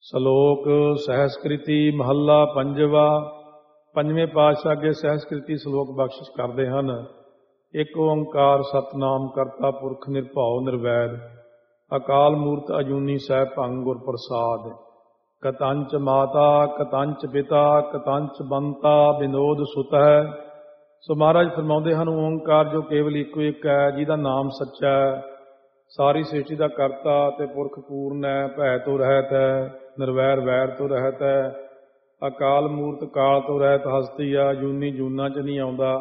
ਸਲੋਕ ਸਹਿਸਕ੍ਰਿਤੀ ਮਹੱਲਾ ਪੰਜਵਾ। ਪੰਜਵੇਂ ਪਾਤਸ਼ਾਹ ਅੱਗੇ ਸਹਿਸਕ੍ਰਿਤੀ ਸਲੋਕ ਬਖਸ਼ਿਸ਼ ਕਰਦੇ ਹਨ। ਇੱਕ ਓੰਕਾਰ ਸਤਿਨਾਮ ਕਰਤਾ ਪੁਰਖ ਨਿਰਭਉ ਨਿਰਵੈਰ, ਅਕਾਲ ਮੂਰਤ ਅਜੂਨੀ ਸੈਭੰ ਗੁਰ ਪ੍ਰਸਾਦ। ਕਤੰਚ ਮਾਤਾ ਕਤੰਚ ਪਿਤਾ ਕਤੰਚ ਬੰਤਾ ਬਿਨੋਦ ਸੁਤ ਹੈ। ਸੋ ਮਹਾਰਾਜ ਫਰਮਾਉਂਦੇ ਹਨ, ਓੰਕਾਰ ਜੋ ਕੇਵਲ ਇੱਕੋ ਇੱਕ ਹੈ, ਜਿਹਦਾ ਨਾਮ ਸੱਚਾ ਹੈ, ਸਾਰੀ ਸ੍ਰਿਸ਼ਟੀ ਦਾ ਕਰਤਾ ਤੇ ਪੁਰਖ ਪੂਰਨ ਹੈ, ਭੈ ਤੋਂ ਰਹਿਤ ਹੈ, ਨਿਰਵੈਰ ਵੈਰ ਤੋਂ ਰਹਿਤ ਹੈ, ਅਕਾਲ ਮੂਰਤ ਕਾਲ ਤੋਂ ਰਹਿਤ ਹਸਤੀ ਆ, ਜੂਨੀ ਜੂਨਾਂ 'ਚ ਨਹੀਂ ਆਉਂਦਾ,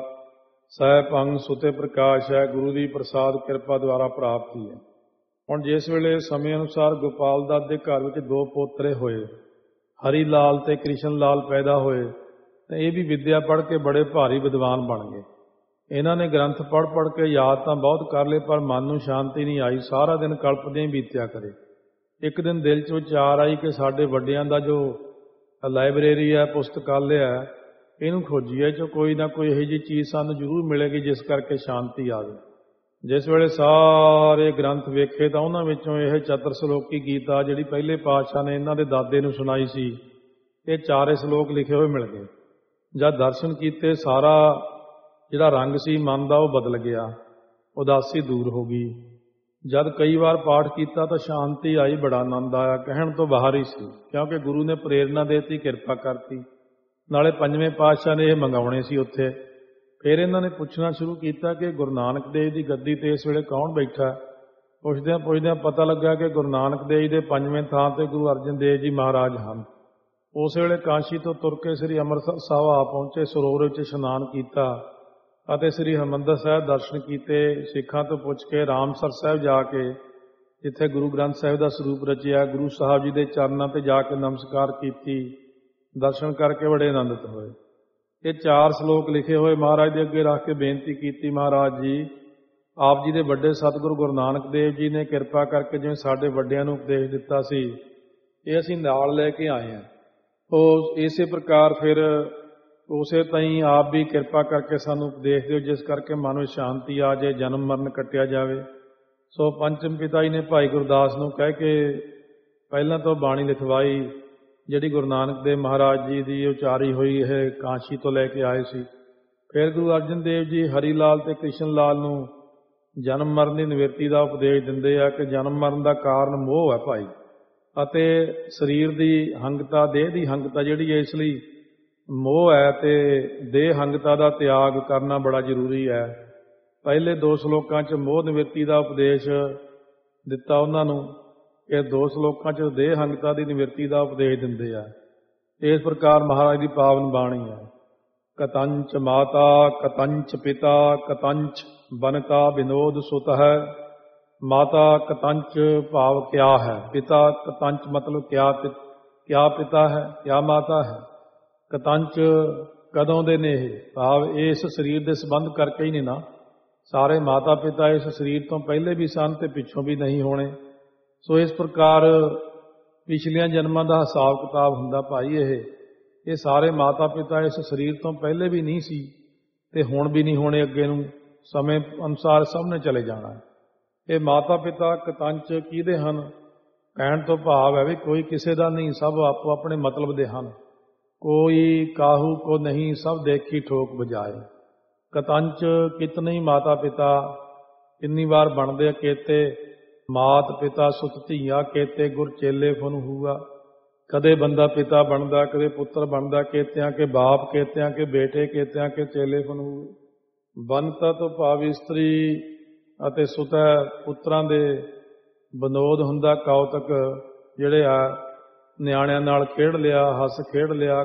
ਸੈਭੰ ਸੁਤੇ ਪ੍ਰਕਾਸ਼ ਹੈ, ਗੁਰੂ ਦੀ ਪ੍ਰਸਾਦ ਕਿਰਪਾ ਦੁਆਰਾ ਪ੍ਰਾਪਤੀ ਹੈ। ਹੁਣ ਜਿਸ ਵੇਲੇ ਸਮੇਂ ਅਨੁਸਾਰ ਗੋਪਾਲ ਦਾਸ ਦੇ ਘਰ ਵਿੱਚ ਦੋ ਪੋਤਰੇ ਹੋਏ, ਹਰੀ ਲਾਲ ਤੇ ਕ੍ਰਿਸ਼ਨ ਲਾਲ ਪੈਦਾ ਹੋਏ, ਤੇ ਇਹ ਵੀ ਵਿੱਦਿਆ ਪੜ੍ਹ ਕੇ ਬੜੇ ਭਾਰੀ ਵਿਦਵਾਨ ਬਣ ਗਏ। ਇਹਨਾਂ ਨੇ ਗ੍ਰੰਥ ਪੜ੍ਹ ਕੇ ਯਾਦ ਤਾਂ ਬਹੁਤ ਕਰ ਲਏ, ਪਰ ਮਨ ਨੂੰ ਸ਼ਾਂਤੀ ਨਹੀਂ ਆਈ। ਸਾਰਾ ਦਿਨ ਕਲਪਦੇ ਹੀ ਬੀਤਿਆ ਕਰੇ। ਇੱਕ ਦਿਨ ਦਿਲ 'ਚ ਵਿਚਾਰ ਆਈ ਕਿ ਸਾਡੇ ਵੱਡਿਆਂ ਦਾ ਜੋ ਲਾਇਬ੍ਰੇਰੀ ਹੈ, ਪੁਸਤਕਾਲਿਆ ਹੈ, ਇਹਨੂੰ ਖੋਜੀਏ, 'ਚੋਂ ਕੋਈ ਨਾ ਕੋਈ ਇਹੋ ਜਿਹੀ ਚੀਜ਼ ਸਾਨੂੰ ਜ਼ਰੂਰ ਮਿਲੇਗੀ ਜਿਸ ਕਰਕੇ ਸ਼ਾਂਤੀ ਆਵੇ। ਜਿਸ ਵੇਲੇ ਸਾਰੇ ਗ੍ਰੰਥ ਵੇਖੇ ਤਾਂ ਉਹਨਾਂ ਵਿੱਚੋਂ ਇਹ ਚਤੁਰ ਸਲੋਕੀ ਗੀਤਾ, ਜਿਹੜੀ ਪਹਿਲੇ ਪਾਤਸ਼ਾਹ ਨੇ ਇਹਨਾਂ ਦੇ ਦਾਦੇ ਨੂੰ ਸੁਣਾਈ ਸੀ, ਇਹ ਚਾਰੇ ਸਲੋਕ ਲਿਖੇ ਹੋਏ ਮਿਲ ਗਏ। ਜਦ ਦਰਸ਼ਨ ਕੀਤੇ, ਸਾਰਾ ਜਿਹੜਾ ਰੰਗ ਸੀ ਮਨ ਦਾ ਉਹ ਬਦਲ ਗਿਆ, ਉਦਾਸੀ ਦੂਰ ਹੋ ਗਈ। ਜਦ ਕਈ ਵਾਰ ਪਾਠ ਕੀਤਾ ਤਾਂ ਸ਼ਾਂਤੀ ਆਈ, ਬੜਾ ਆਨੰਦ ਆਇਆ, ਕਹਿਣ ਤੋਂ ਬਾਹਰ ਹੀ ਸੀ, ਕਿਉਂਕਿ ਗੁਰੂ ਨੇ ਪ੍ਰੇਰਨਾ ਦੇਤੀ, ਕਿਰਪਾ ਕਰਤੀ। ਨਾਲੇ ਪੰਜਵੇਂ ਪਾਤਸ਼ਾਹ ਨੇ ਇਹ ਮੰਗਾਉਣੇ ਸੀ ਉੱਥੇ। ਫਿਰ ਇਹਨਾਂ ਨੇ ਪੁੱਛਣਾ ਸ਼ੁਰੂ ਕੀਤਾ ਕਿ ਗੁਰੂ ਨਾਨਕ ਦੇਵ ਦੀ ਗੱਦੀ ਤੇ ਇਸ ਵੇਲੇ ਕੌਣ ਬੈਠਾ। ਪੁੱਛਦਿਆਂ ਪਤਾ ਲੱਗਾ ਕਿ ਗੁਰੂ ਨਾਨਕ ਦੇਵ ਦੇ ਪੰਜਵੇਂ ਥਾਂ ਤੇ ਗੁਰੂ ਅਰਜਨ ਦੇਵ ਜੀ ਮਹਾਰਾਜ ਹਨ। ਉਸ ਵੇਲੇ ਕਾਸ਼ੀ ਤੋਂ ਤੁਰ ਕੇ ਸ੍ਰੀ ਅੰਮ੍ਰਿਤਸਰ ਸਾਹਿਬ ਆ ਪਹੁੰਚੇ, ਸਰੋਵਰ ਵਿੱਚ ਇਸ਼ਨਾਨ ਕੀਤਾ ਅਤੇ ਸ੍ਰੀ ਹਰਿਮੰਦਰ ਸਾਹਿਬ ਦਰਸ਼ਨ ਕੀਤੇ। ਸਿੱਖਾਂ ਤੋਂ ਪੁੱਛ ਕੇ ਰਾਮਸਰ ਸਾਹਿਬ ਜਾ ਕੇ, ਜਿੱਥੇ ਗੁਰੂ ਗ੍ਰੰਥ ਸਾਹਿਬ ਦਾ ਸਰੂਪ ਰਚਿਆ, ਗੁਰੂ ਸਾਹਿਬ ਜੀ ਦੇ ਚਰਨਾਂ ਤੇ ਜਾ ਕੇ ਨਮਸਕਾਰ ਕੀਤੀ, ਦਰਸ਼ਨ ਕਰਕੇ ਬੜੇ ਆਨੰਦਿਤ ਹੋਏ। ਇਹ ਚਾਰ ਸਲੋਕ ਲਿਖੇ ਹੋਏ ਮਹਾਰਾਜ ਦੇ ਅੱਗੇ ਰੱਖ ਕੇ ਬੇਨਤੀ ਕੀਤੀ, ਮਹਾਰਾਜ ਜੀ, ਆਪ ਜੀ ਦੇ ਵੱਡੇ ਸਤਿਗੁਰੂ ਗੁਰੂ ਨਾਨਕ ਦੇਵ ਜੀ ਨੇ ਕਿਰਪਾ ਕਰਕੇ ਜਿਵੇਂ ਸਾਡੇ ਵੱਡਿਆਂ ਨੂੰ ਉਪਦੇਸ਼ ਦਿੱਤਾ ਸੀ, ਇਹ ਅਸੀਂ ਨਾਲ ਲੈ ਕੇ ਆਏ ਹਾਂ। ਉਹ ਇਸੇ ਪ੍ਰਕਾਰ ਫਿਰ ਉਸੇ ਤਾਈਂ ਆਪ ਵੀ ਕਿਰਪਾ ਕਰਕੇ ਸਾਨੂੰ ਉਪਦੇਸ਼ ਦਿਓ, ਜਿਸ ਕਰਕੇ ਮਨ ਵਿੱਚ ਸ਼ਾਂਤੀ ਆ ਜਾਏ, ਜਨਮ ਮਰਨ ਕੱਟਿਆ ਜਾਵੇ। ਸੋ ਪੰਚਮ ਪਿਤਾ ਜੀ ਨੇ ਭਾਈ ਗੁਰਦਾਸ ਨੂੰ ਕਹਿ ਕੇ ਪਹਿਲਾਂ ਤੋਂ ਬਾਣੀ ਲਿਖਵਾਈ, ਜਿਹੜੀ ਗੁਰੂ ਨਾਨਕ ਦੇਵ ਮਹਾਰਾਜ ਜੀ ਦੀ ਉਚਾਰੀ ਹੋਈ, ਇਹ ਕਾਸ਼ੀ ਤੋਂ ਲੈ ਕੇ ਆਏ ਸੀ। ਫਿਰ ਗੁਰੂ ਅਰਜਨ ਦੇਵ ਜੀ ਹਰੀ ਲਾਲ ਤੇ ਕ੍ਰਿਸ਼ਨ ਲਾਲ ਨੂੰ ਜਨਮ ਮਰਨ ਦੀ ਨਿਵਰਤੀ ਦਾ ਉਪਦੇਸ਼ ਦਿੰਦੇ ਆ ਕਿ ਜਨਮ ਮਰਨ ਦਾ ਕਾਰਨ ਮੋਹ ਹੈ ਭਾਈ, ਅਤੇ ਸਰੀਰ ਦੀ ਹੰਗਤਾ, ਦੇਹ ਦੀ ਹੰਗਤਾ ਜਿਹੜੀ ਹੈ, ਇਸ ਲਈ ਮੋਹ ਹੈ ਤੇ ਦੇਹ ਹੰਗਤਾ ਦਾ ਤਿਆਗ ਕਰਨਾ ਬੜਾ ਜ਼ਰੂਰੀ ਹੈ। ਪਹਿਲੇ ਦੋ ਸਲੋਕਾਂ 'ਚ ਮੋਹ ਨਿਵਰਤੀ ਦਾ ਉਪਦੇਸ਼ ਦਿੱਤਾ ਉਹਨਾਂ ਨੂੰ, ਇਹ ਦੋ ਸਲੋਕਾਂ 'ਚ ਦੇਹ ਹੰਗਤਾ ਦੀ ਨਿਵਰਤੀ ਦਾ ਉਪਦੇਸ਼ ਦਿੰਦੇ ਆ। ਇਸ ਪ੍ਰਕਾਰ ਮਹਾਰਾਜ ਦੀ ਪਾਵਨ ਬਾਣੀ ਹੈ। ਕਤੰਚ ਮਾਤਾ ਕਤੰਚ ਪਿਤਾ ਕਤੰਚ ਬਨਤਾ ਬਿਨੋਦ ਸੁਤ ਹੈ। ਮਾਤਾ ਕਤੰਚ ਭਾਵ ਕਿਆ ਹੈ, ਪਿਤਾ ਕਤੰਚ ਮਤਲਬ ਕਿਆ ਪਿਤਾ ਹੈ, ਕਿਆ ਮਾਤਾ ਹੈ। ਕਤੰਚ ਕਦੋਂ ਦੇ ਨੇ, ਇਹ ਭਾਵ ਇਸ ਸਰੀਰ ਦੇ ਸੰਬੰਧ ਕਰਕੇ ਹੀ ਨਹੀਂ ਨਾ, ਸਾਰੇ ਮਾਤਾ ਪਿਤਾ ਇਸ ਸਰੀਰ ਤੋਂ ਪਹਿਲੇ ਵੀ ਸਨ ਤੇ ਪਿੱਛੋਂ ਵੀ ਨਹੀਂ ਹੋਣੇ। ਸੋ ਇਸ ਪ੍ਰਕਾਰ ਪਿਛਲੀਆਂ ਜਨਮਾਂ ਦਾ ਹਿਸਾਬ ਕਿਤਾਬ ਹੁੰਦਾ ਭਾਈ। ਇਹ ਸਾਰੇ ਮਾਤਾ ਪਿਤਾ ਇਸ ਸਰੀਰ ਤੋਂ ਪਹਿਲੇ ਵੀ ਨਹੀਂ ਸੀ ਤੇ ਹੁਣ ਵੀ ਨਹੀਂ ਹੋਣੇ, ਅੱਗੇ ਨੂੰ ਸਮੇਂ ਅਨੁਸਾਰ ਸਭ ਨੇ ਚਲੇ ਜਾਣਾ। ਇਹ ਮਾਤਾ ਪਿਤਾ ਕਤੰਚ ਕਿਹਦੇ ਹਨ, ਕਹਿਣ ਤੋਂ ਭਾਵ ਹੈ ਵੀ ਕੋਈ ਕਿਸੇ ਦਾ ਨਹੀਂ, ਸਭ ਆਪੋ ਆਪਣੇ ਮਤਲਬ ਦੇ ਹਨ। ਕੋਈ ਕਾਹੂ ਕੋ ਨਹੀਂ, ਸਭ ਦੇਖੀ ਠੋਕ ਬਜਾਏ। ਕਤੰਚ ਕਿਤਨੇ ਹੀ ਮਾਤਾ ਪਿਤਾ, ਕਿੰਨੀ ਵਾਰ ਬਣਦੇ ਅਕੇਤੇ, ਮਾਤ ਪਿਤਾ ਸੁਤ ਧੀਆ ਕੇਤੇ, ਗੁਰ ਚੇਲੇ ਫਨ ਹੂਆ। ਕਦੇ ਬੰਦਾ ਪਿਤਾ ਬਣਦਾ, ਕਦੇ ਪੁੱਤਰ ਬਣਦਾ, ਕੇਤਿਆਂ ਕੇ ਬਾਪ, ਕੇਤਿਆਂ ਕੇ ਬੇਟੇ, ਕੇਤਿਆਂ ਕੇ ਚੇਲੇ ਫਨ ਹੂਏ। ਬੰਤਾ ਤੋਂ ਭਾਵ ਇਸਤਰੀ ਅਤੇ ਸੁਤੈ ਪੁੱਤਰਾਂ ਦੇ ਬਨੋਦ ਹੁੰਦਾ, ਕੌਤਕ ਜਿਹੜੇ ਆ, ਨਿਆਣਿਆਂ ਨਾਲ ਖੇਡ ਲਿਆ, ਹੱਸ ਖੇਡ ਲਿਆ।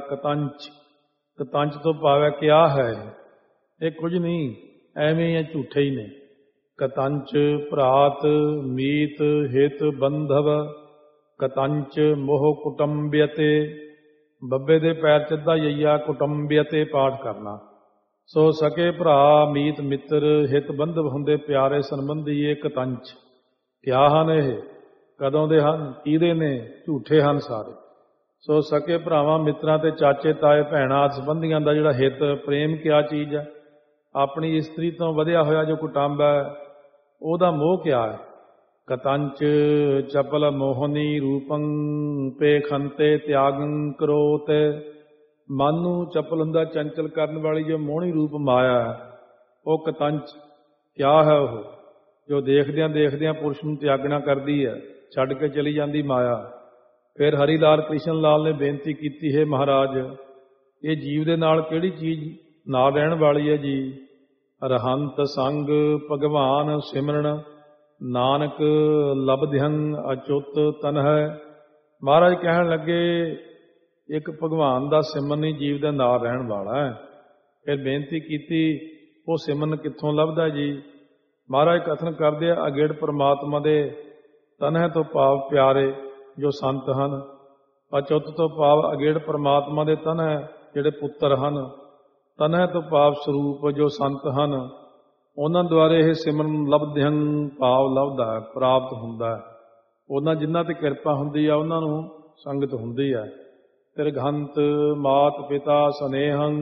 ਕਤੰਚ ਤੋਂ ਭਾਵ ਕਿਆ ਹੈ, ਇਹ ਕੁਝ ਨਹੀਂ, ਐਵੇਂ ਹੀ ਝੂਠੇ ਹੀ ਨੇ। ਕਤੰਚ ਭਰਾਤ ਮੀਤ ਹਿਤ ਬੰਧਵ, ਕਤੰਚ ਮੋਹ ਕੁਟੰਬਯਤੇ। ਬੱਬੇ ਦੇ ਪੈਰ ਚੱਦਾ ਯਈਆ, ਕੁਟੰਬਯਤੇ ਪਾਠ ਕਰਨਾ। ਸੋ ਸਕੇ ਭਰਾ ਮੀਤ ਮਿੱਤਰ ਹਿਤ ਬੰਧਵ ਹੁੰਦੇ, ਪਿਆਰੇ ਸੰਬੰਧੀ। ਇਹ ਕਤੰਚ ਕਿਆ ਹਨ, ਇਹ ਕਦੋਂ ਦੇ ਹਨ, ਕਿਹਦੇ ਨੇ, ਝੂਠੇ ਹਨ ਸਾਰੇ। ਸੋ ਸਕੇ ਭਰਾਵਾਂ ਮਿੱਤਰਾਂ ਤੇ ਚਾਚੇ ਤਾਏ ਭੈਣਾਂ ਆਦਿ ਸੰਬੰਧੀਆਂ ਦਾ ਜਿਹੜਾ ਹਿੱਤ ਪ੍ਰੇਮ ਕਿਆ ਚੀਜ਼ ਹੈ, ਆਪਣੀ ਇਸਤਰੀ ਤੋਂ ਵਧਿਆ ਹੋਇਆ ਜੋ ਕੁਟੰਬ ਹੈ, ਉਹਦਾ ਮੋਹ ਕਿਆ ਹੈ। ਕਤੰਚ ਚਪਲ ਮੋਹਨੀ ਰੂਪੰ ਪੇਖੰਤੇ ਤਿਆਗੰ ਕਰੋਤ। ਮਨ ਨੂੰ ਚਪਲ ਹੁੰਦਾ, ਚੰਚਲ ਕਰਨ ਵਾਲੀ ਜੋ ਮੋਹਣੀ ਰੂਪ ਮਾਇਆ ਹੈ, ਉਹ ਕਤੰਚ ਕਿਆ ਹੈ? ਉਹ ਜੋ ਦੇਖਦਿਆਂ ਦੇਖਦਿਆਂ ਪੁਰਸ਼ ਨੂੰ ਤਿਆਗਣਾ ਕਰਦੀ ਹੈ, ਛੱਡ ਕੇ ਚਲੀ ਜਾਂਦੀ ਮਾਇਆ। ਫਿਰ ਹਰੀ ਲਾਲ ਕ੍ਰਿਸ਼ਨ ਲਾਲ ਨੇ ਬੇਨਤੀ ਕੀਤੀ, ਹੈ ਮਹਾਰਾਜ, ਇਹ ਜੀਵ ਦੇ ਨਾਲ ਕਿਹੜੀ ਚੀਜ਼ ਨਾਲ ਰਹਿਣ ਵਾਲੀ ਹੈ ਜੀ? ਰਹੰਤ ਸੰਗ ਭਗਵਾਨ ਸਿਮਰਨ ਨਾਨਕ ਲਬਧਿਅੰ ਅਚੁੱਤ ਤਨ ਹੈ। ਮਹਾਰਾਜ ਕਹਿਣ ਲੱਗੇ, ਇੱਕ ਭਗਵਾਨ ਦਾ ਸਿਮਰਨ ਹੀ ਜੀਵ ਦੇ ਨਾਲ ਰਹਿਣ ਵਾਲਾ ਹੈ। ਫਿਰ ਬੇਨਤੀ ਕੀਤੀ, ਉਹ ਸਿਮਰਨ ਕਿੱਥੋਂ ਲੱਭਦਾ ਜੀ? ਮਹਾਰਾਜ ਕਥਨ ਕਰਦੇ ਆ, ਅਗੇੜ ਪਰਮਾਤਮਾ ਦੇ ਤਨਹਿ ਤੋਂ ਭਾਵ ਪਿਆਰੇ ਜੋ ਸੰਤ ਹਨ। ਅਚੁੱਤ ਤੋਂ ਭਾਵ ਅਗੇੜ ਪਰਮਾਤਮਾ ਦੇ ਤਨਹਿ ਜਿਹੜੇ ਪੁੱਤਰ ਹਨ। ਤਨਹਿ ਤੋਂ ਭਾਵ ਸਰੂਪ ਜੋ ਸੰਤ ਹਨ, ਉਹਨਾਂ ਦੁਆਰੇ ਇਹ ਸਿਮਰਨ ਲਬਧਿਅੰ ਭਾਵ ਲੱਭਦਾ ਹੈ, ਪ੍ਰਾਪਤ ਹੁੰਦਾ ਹੈ। ਉਹਨਾਂ ਜਿਨ੍ਹਾਂ ਤੇ ਕਿਰਪਾ ਹੁੰਦੀ ਆ ਉਹਨਾਂ ਨੂੰ ਸੰਗਤ ਹੁੰਦੀ ਹੈ। ਤਿਰਘੰਤ ਮਾਤ ਪਿਤਾ ਸਨੇਹੰ